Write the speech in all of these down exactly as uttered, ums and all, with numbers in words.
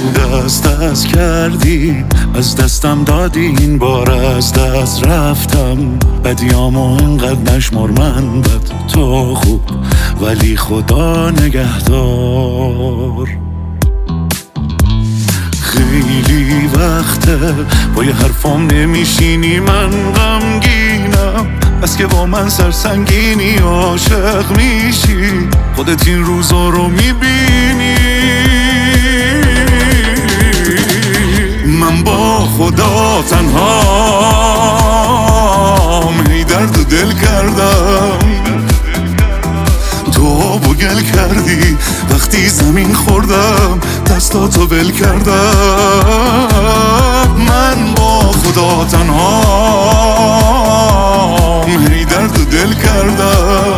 دست دست کردی، از دستم دادی، این بار از دست رفتم. بدیامو اینقدر نشمر، من بد تو خوب، ولی خدا نگهدار. خیلی وقته با یه حرفام نمیشینی، من غمگینم بس که با من سرسنگینی. عاشق میشی، خودت این روزا رو میبینی. من با خدا تنهام، هی درد و دل کردم. تو آب و گل کردی وقتی زمین خوردم، دستاتو ول کردم. من با خدا تنهام، هی درد و دل کردم.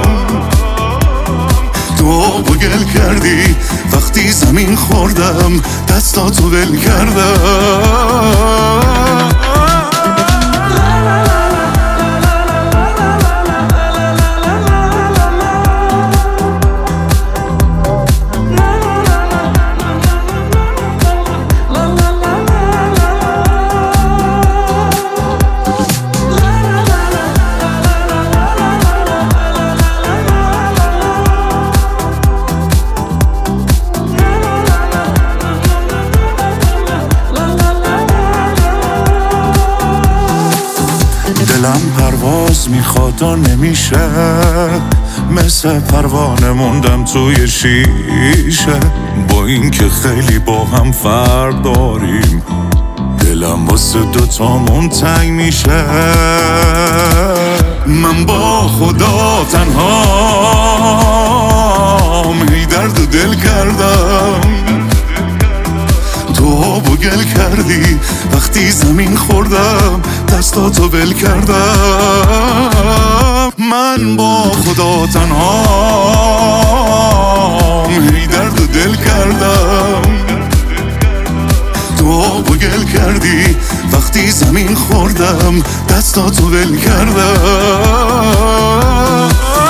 تو آب و گل کردی وقتی زمین خوردم، دستاتو ول کردم. دلم پرواز میخواد و نمیشه، مثل پروانه موندم توی شیشه. با این که خیلی با هم فرق داریم، دلم واسه دوتامون تنگ میشه. من با خدا تنهام، هی درد و دل کردم. تو آب و گل کردی وقتی زمین خوردم، دستاتو ول کردم. من با خدا تنهام، هی درد و دل کردم. تو آب و گل کردی وقتی زمین خوردم، دستاتو ول کردم.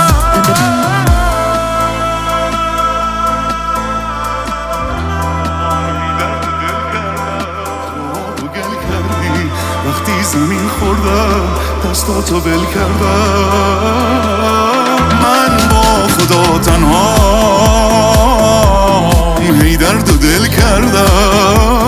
وقتی زمین خوردم، دستاتو ول کردم. من با خدا تنهام، هی درد و دل کردم.